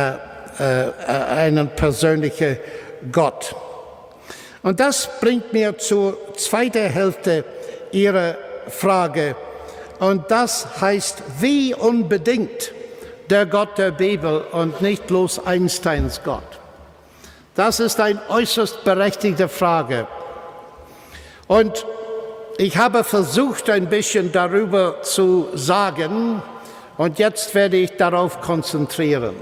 Gott. Und das bringt mir zur zweiten Hälfte Ihrer Frage. Und das heißt, wie unbedingt der Gott der Bibel und nicht bloß Einsteins Gott? Das ist eine äußerst berechtigte Frage. Und ich habe versucht, ein bisschen darüber zu sagen, und jetzt werde ich darauf konzentrieren.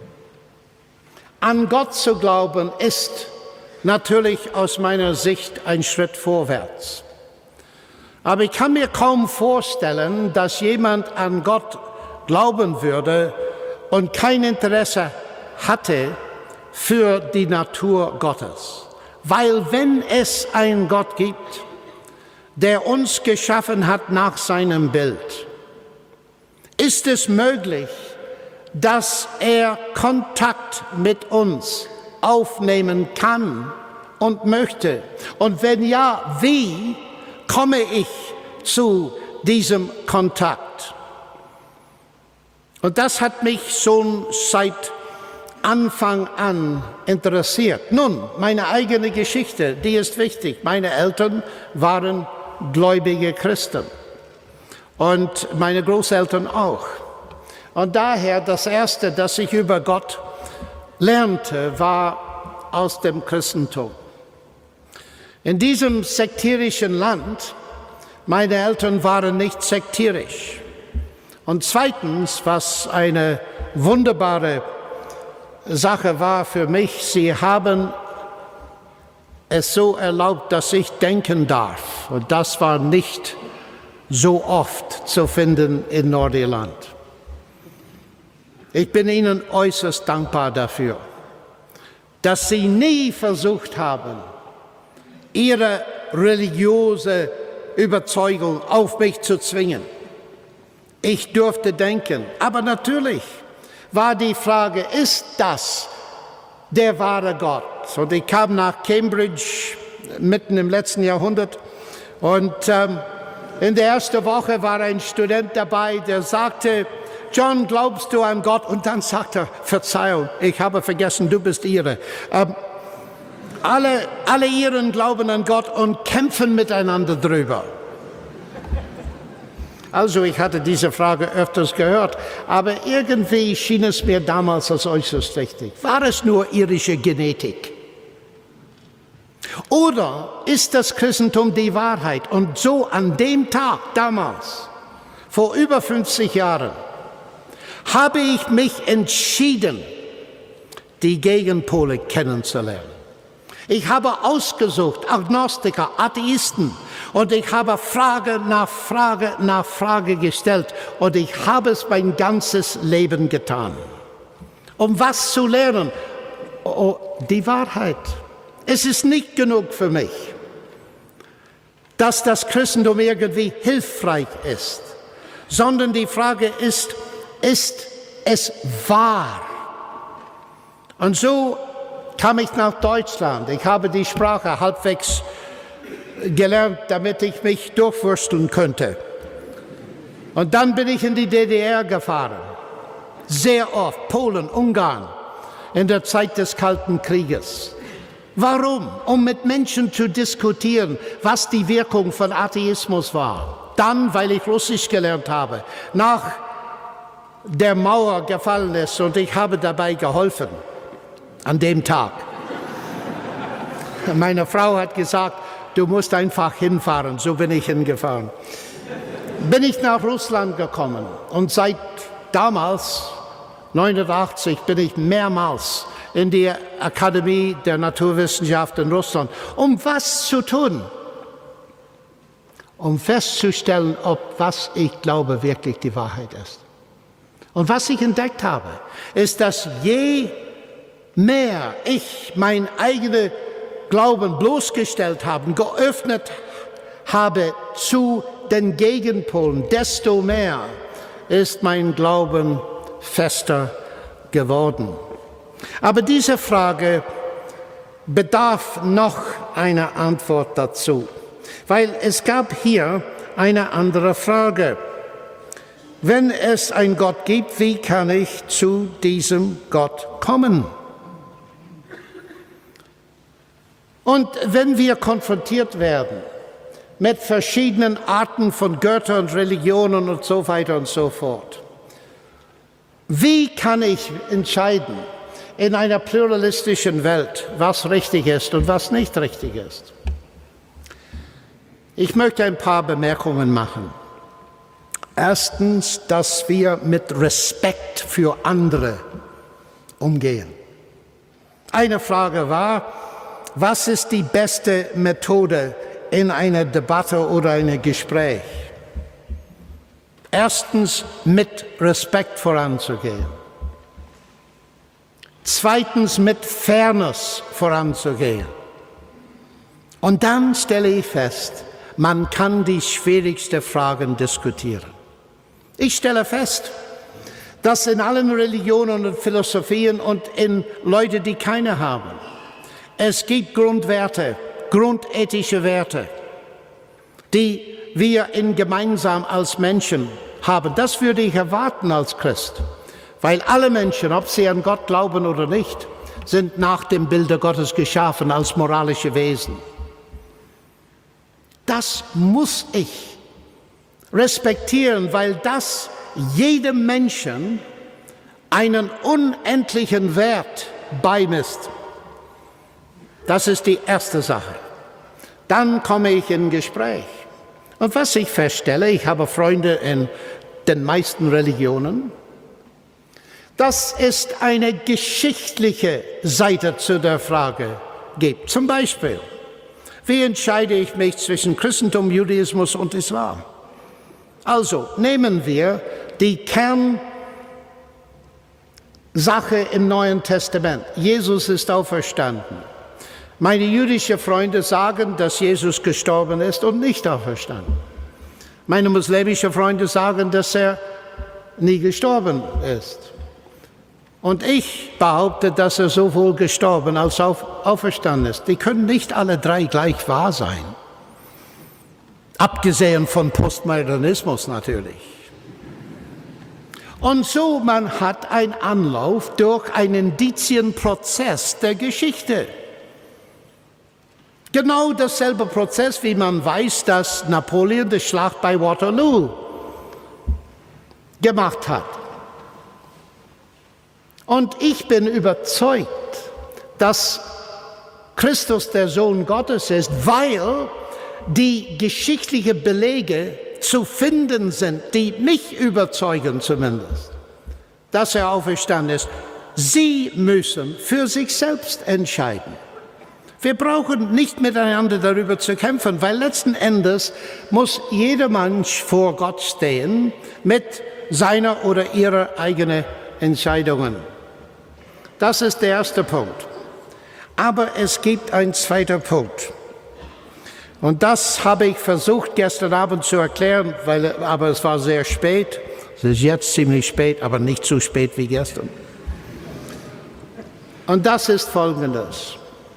An Gott zu glauben ist natürlich aus meiner Sicht ein Schritt vorwärts. Aber ich kann mir kaum vorstellen, dass jemand an Gott glauben würde und kein Interesse hatte für die Natur Gottes. Weil wenn es einen Gott gibt, der uns geschaffen hat nach seinem Bild, ist es möglich, dass er Kontakt mit uns aufnehmen kann und möchte. Und wenn ja, wie komme ich zu diesem Kontakt? Und das hat mich schon seit Anfang an interessiert. Nun, meine eigene Geschichte, die ist wichtig. Meine Eltern waren gläubige Christen und meine Großeltern auch. Und daher das Erste, das ich über Gott lernte, war aus dem Christentum. In diesem sektierischen Land, meine Eltern waren nicht sektierisch. Und zweitens, was eine wunderbare Sache war für mich, sie haben es so erlaubt, dass ich denken darf. Und das war nicht so oft zu finden in Nordirland. Ich bin Ihnen äußerst dankbar dafür, dass Sie nie versucht haben, Ihre religiöse Überzeugung auf mich zu zwingen. Ich durfte denken, aber natürlich war die Frage, ist das der wahre Gott? Und ich kam nach Cambridge mitten im letzten Jahrhundert und in der ersten Woche war ein Student dabei, der sagte, John, glaubst du an Gott? Und dann sagt er, Verzeihung, ich habe vergessen, du bist Ihre. Alle Iren glauben an Gott und kämpfen miteinander drüber. Also ich hatte diese Frage öfters gehört, aber irgendwie schien es mir damals als äußerst wichtig. War es nur irische Genetik? Oder ist das Christentum die Wahrheit? Und so an dem Tag damals, vor über 50 Jahren, habe ich mich entschieden, die Gegenpole kennenzulernen. Ich habe ausgesucht, Agnostiker, Atheisten, und ich habe Frage nach Frage nach Frage gestellt und ich habe es mein ganzes Leben getan. Um was zu lernen? Oh, die Wahrheit. Es ist nicht genug für mich, dass das Christentum irgendwie hilfreich ist, sondern die Frage ist es wahr? Und so kam ich nach Deutschland. Ich habe die Sprache halbwegs gelernt, damit ich mich durchwursteln könnte. Und dann bin ich in die DDR gefahren. Sehr oft, Polen, Ungarn, in der Zeit des Kalten Krieges. Warum? Um mit Menschen zu diskutieren, was die Wirkung von Atheismus war. Dann, weil ich Russisch gelernt habe, nach der Mauer gefallen ist und ich habe dabei geholfen, an dem Tag. Meine Frau hat gesagt, du musst einfach hinfahren. So bin ich hingefahren. Bin ich nach Russland gekommen und seit damals, 1989, bin ich mehrmals in die Akademie der Naturwissenschaften in Russland, um was zu tun? Um festzustellen, ob was ich glaube wirklich die Wahrheit ist. Und was ich entdeckt habe, ist, dass je mehr ich mein eigenes Glauben bloßgestellt habe, geöffnet habe zu den Gegenpolen, desto mehr ist mein Glauben fester geworden. Aber diese Frage bedarf noch einer Antwort dazu, weil es gab hier eine andere Frage. Wenn es einen Gott gibt, wie kann ich zu diesem Gott kommen? Und wenn wir konfrontiert werden mit verschiedenen Arten von Göttern und Religionen und so weiter und so fort, wie kann ich entscheiden in einer pluralistischen Welt, was richtig ist und was nicht richtig ist? Ich möchte ein paar Bemerkungen machen. Erstens, dass wir mit Respekt für andere umgehen. Eine Frage war, was ist die beste Methode in einer Debatte oder einem Gespräch? Erstens, mit Respekt voranzugehen. Zweitens, mit Fairness voranzugehen. Und dann stelle ich fest, man kann die schwierigsten Fragen diskutieren. Ich stelle fest, dass in allen Religionen und Philosophien und in Leuten, die keine haben, es gibt Grundwerte, grundethische Werte, die wir gemeinsam als Menschen haben. Das würde ich erwarten als Christ, weil alle Menschen, ob sie an Gott glauben oder nicht, sind nach dem Bilde Gottes geschaffen als moralische Wesen. Das muss ich respektieren, weil das jedem Menschen einen unendlichen Wert beimisst. Das ist die erste Sache. Dann komme ich in Gespräch. Und was ich feststelle, ich habe Freunde in den meisten Religionen, dass es eine geschichtliche Seite zu der Frage gibt. Zum Beispiel, wie entscheide ich mich zwischen Christentum, Judaismus und Islam? Also nehmen wir die Kernsache im Neuen Testament. Jesus ist auferstanden. Meine jüdischen Freunde sagen, dass Jesus gestorben ist und nicht auferstanden. Meine muslimischen Freunde sagen, dass er nie gestorben ist. Und ich behaupte, dass er sowohl gestorben als auch auferstanden ist. Die können nicht alle drei gleich wahr sein. Abgesehen von Postmodernismus natürlich. Und so, man hat einen Anlauf durch einen Indizienprozess der Geschichte. Genau dasselbe Prozess, wie man weiß, dass Napoleon die Schlacht bei Waterloo gemacht hat. Und ich bin überzeugt, dass Christus der Sohn Gottes ist, weil die geschichtlichen Belege zu finden sind, die mich überzeugen zumindest, dass er auferstanden ist. Sie müssen für sich selbst entscheiden. Wir brauchen nicht miteinander darüber zu kämpfen, weil letzten Endes muss jeder Mensch vor Gott stehen mit seiner oder ihrer eigenen Entscheidungen. Das ist der erste Punkt. Aber es gibt einen zweiten Punkt. Und das habe ich versucht gestern Abend zu erklären, aber es war sehr spät. Es ist jetzt ziemlich spät, aber nicht so spät wie gestern. Und das ist Folgendes.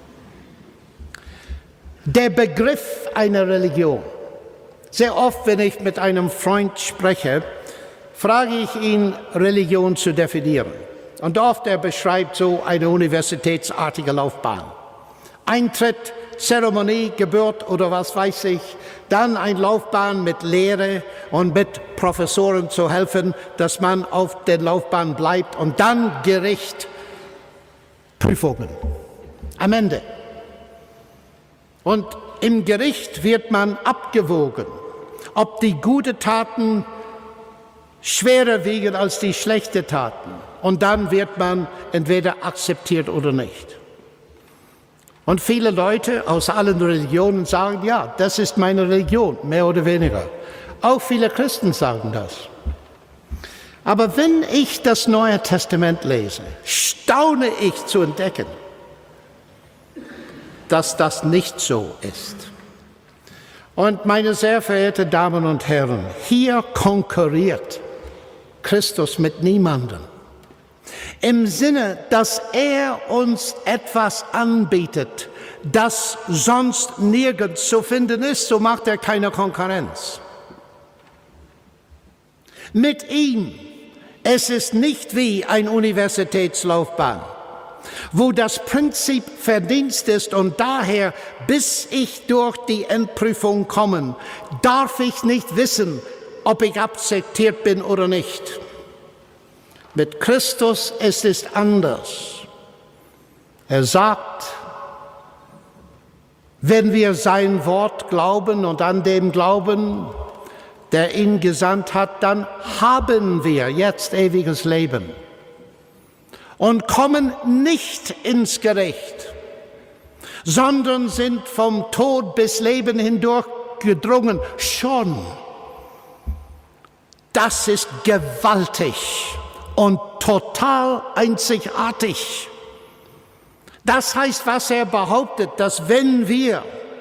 Der Begriff einer Religion. Sehr oft, wenn ich mit einem Freund spreche, frage ich ihn, Religion zu definieren. Und oft er beschreibt so eine universitätsartige Laufbahn. Eintritt, Zeremonie, Geburt oder was weiß ich, dann eine Laufbahn mit Lehre und mit Professoren zu helfen, dass man auf der Laufbahn bleibt und dann Gericht, Prüfungen am Ende. Und im Gericht wird man abgewogen, ob die guten Taten schwerer wiegen als die schlechten Taten. Und dann wird man entweder akzeptiert oder nicht. Und viele Leute aus allen Religionen sagen, ja, das ist meine Religion, mehr oder weniger. Auch viele Christen sagen das. Aber wenn ich das Neue Testament lese, staune ich zu entdecken, dass das nicht so ist. Und meine sehr verehrten Damen und Herren, hier konkurriert Christus mit niemandem. Im Sinne, dass er uns etwas anbietet, das sonst nirgends zu finden ist, so macht er keine Konkurrenz. Mit ihm, es ist nicht wie eine Universitätslaufbahn, wo das Prinzip Verdienst ist und daher, bis ich durch die Endprüfung komme, darf ich nicht wissen, ob ich akzeptiert bin oder nicht. Mit Christus es ist anders. Er sagt, wenn wir sein Wort glauben und an dem glauben, der ihn gesandt hat, dann haben wir jetzt ewiges Leben und kommen nicht ins Gericht, sondern sind vom Tod bis Leben hindurch gedrungen. Schon. Das ist gewaltig und total einzigartig. Das heißt, was er behauptet, dass wenn wir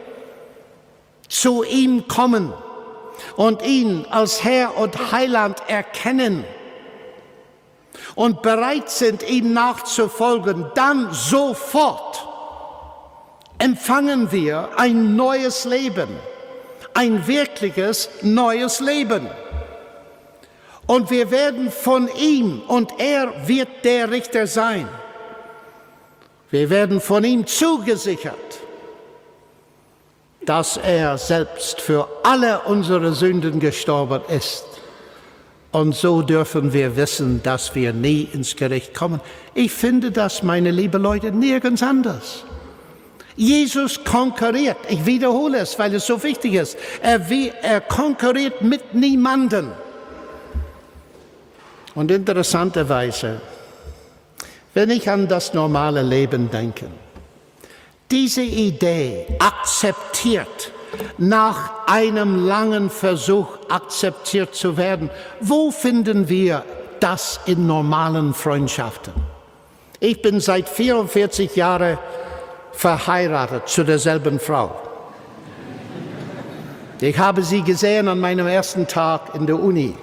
zu ihm kommen und ihn als Herr und Heiland erkennen und bereit sind, ihm nachzufolgen, dann sofort empfangen wir ein neues Leben, ein wirkliches neues Leben. Und wir werden von ihm, und er wird der Richter sein, wir werden von ihm zugesichert, dass er selbst für alle unsere Sünden gestorben ist. Und so dürfen wir wissen, dass wir nie ins Gericht kommen. Ich finde das, meine lieben Leute, nirgends anders. Jesus konkurriert, ich wiederhole es, weil es so wichtig ist, er konkurriert mit niemandem. Und interessanterweise, wenn ich an das normale Leben denke, diese Idee akzeptiert, nach einem langen Versuch akzeptiert zu werden, wo finden wir das in normalen Freundschaften? Ich bin seit 44 Jahren verheiratet zu derselben Frau. Ich habe sie gesehen an meinem ersten Tag in der Uni.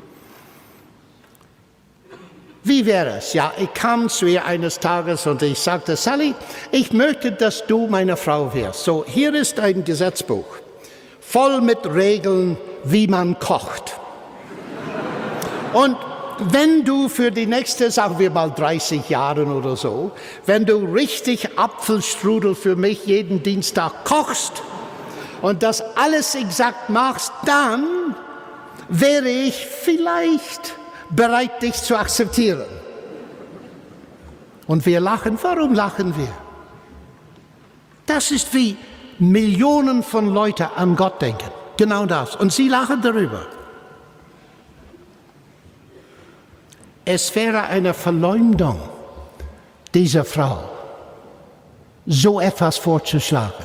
Wie wäre es? Ja, ich kam zu ihr eines Tages und ich sagte, Sally, ich möchte, dass du meine Frau wirst. So, hier ist ein Gesetzbuch, voll mit Regeln, wie man kocht. Und wenn du für die nächste, sagen wir mal 30 Jahre oder so, wenn du richtig Apfelstrudel für mich jeden Dienstag kochst und das alles exakt machst, dann wäre ich vielleicht bereit, dich zu akzeptieren. Und wir lachen. Warum lachen wir? Das ist wie Millionen von Leuten an Gott denken. Genau das. Und sie lachen darüber. Es wäre eine Verleumdung dieser Frau, so etwas vorzuschlagen.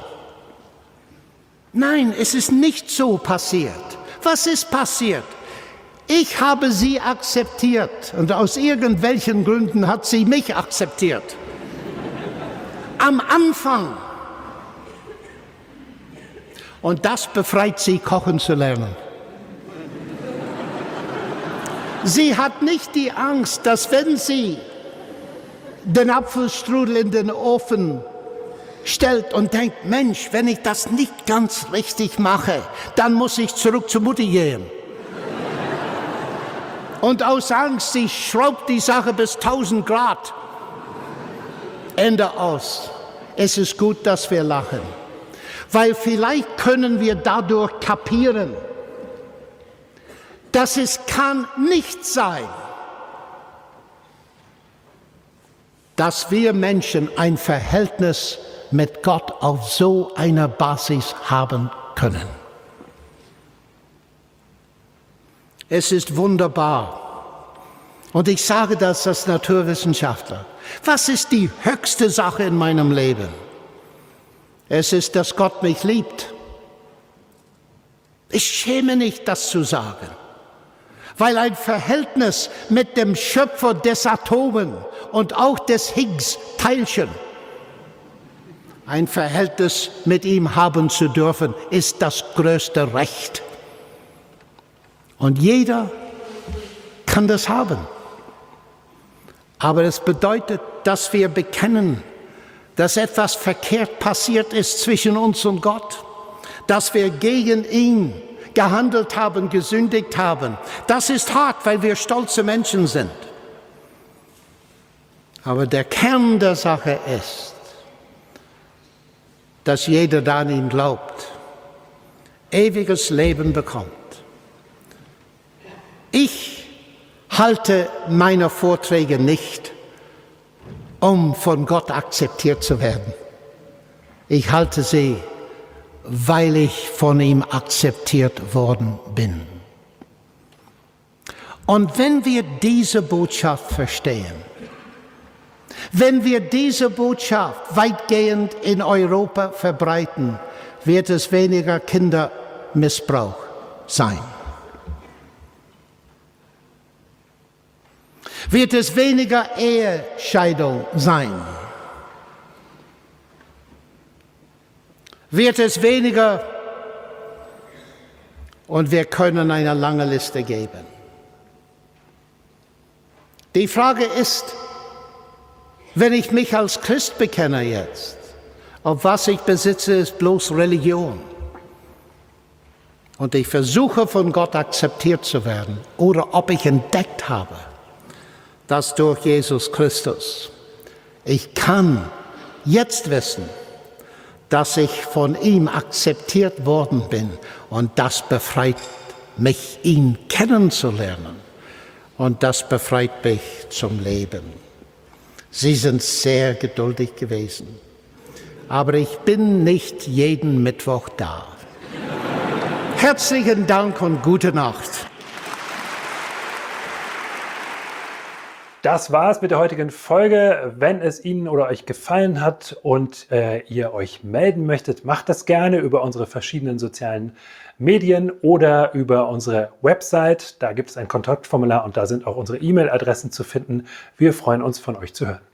Nein, es ist nicht so passiert. Was ist passiert? Ich habe sie akzeptiert und aus irgendwelchen Gründen hat sie mich akzeptiert. Am Anfang. Und das befreit sie, kochen zu lernen. Sie hat nicht die Angst, dass wenn sie den Apfelstrudel in den Ofen stellt und denkt, Mensch, wenn ich das nicht ganz richtig mache, dann muss ich zurück zur Mutti gehen. Und aus Angst, sie schraubt die Sache bis 1000 Grad. Ende aus. Es ist gut, dass wir lachen. Weil vielleicht können wir dadurch kapieren, dass es kann nicht sein, dass wir Menschen ein Verhältnis mit Gott auf so einer Basis haben können. Es ist wunderbar. Und ich sage das als Naturwissenschaftler. Was ist die höchste Sache in meinem Leben? Es ist, dass Gott mich liebt. Ich schäme nicht, das zu sagen, weil ein Verhältnis mit dem Schöpfer des Atomen und auch des Higgs-Teilchen, ein Verhältnis mit ihm haben zu dürfen, ist das größte Recht. Und jeder kann das haben. Aber es bedeutet, dass wir bekennen, dass etwas verkehrt passiert ist zwischen uns und Gott, dass wir gegen ihn gehandelt haben, gesündigt haben. Das ist hart, weil wir stolze Menschen sind. Aber der Kern der Sache ist, dass jeder, der an ihn glaubt, ewiges Leben bekommt. Ich halte meine Vorträge nicht, um von Gott akzeptiert zu werden. Ich halte sie, weil ich von ihm akzeptiert worden bin. Und wenn wir diese Botschaft verstehen, wenn wir diese Botschaft weitgehend in Europa verbreiten, wird es weniger Kindermissbrauch sein. Wird es weniger Ehescheidung sein? Wird es weniger, und wir können eine lange Liste geben. Die Frage ist, wenn ich mich als Christ bekenne jetzt, ob was ich besitze, ist bloß Religion. Und ich versuche von Gott akzeptiert zu werden, oder ob ich entdeckt habe, dass durch Jesus Christus ich kann jetzt wissen, dass ich von ihm akzeptiert worden bin, und das befreit mich, ihn kennenzulernen, und das befreit mich zum Leben. Sie sind sehr geduldig gewesen, aber ich bin nicht jeden Mittwoch da. Herzlichen Dank und gute Nacht. Das war's mit der heutigen Folge. Wenn es Ihnen oder euch gefallen hat und ihr euch melden möchtet, macht das gerne über unsere verschiedenen sozialen Medien oder über unsere Website. Da gibt es ein Kontaktformular und da sind auch unsere E-Mail-Adressen zu finden. Wir freuen uns, von euch zu hören.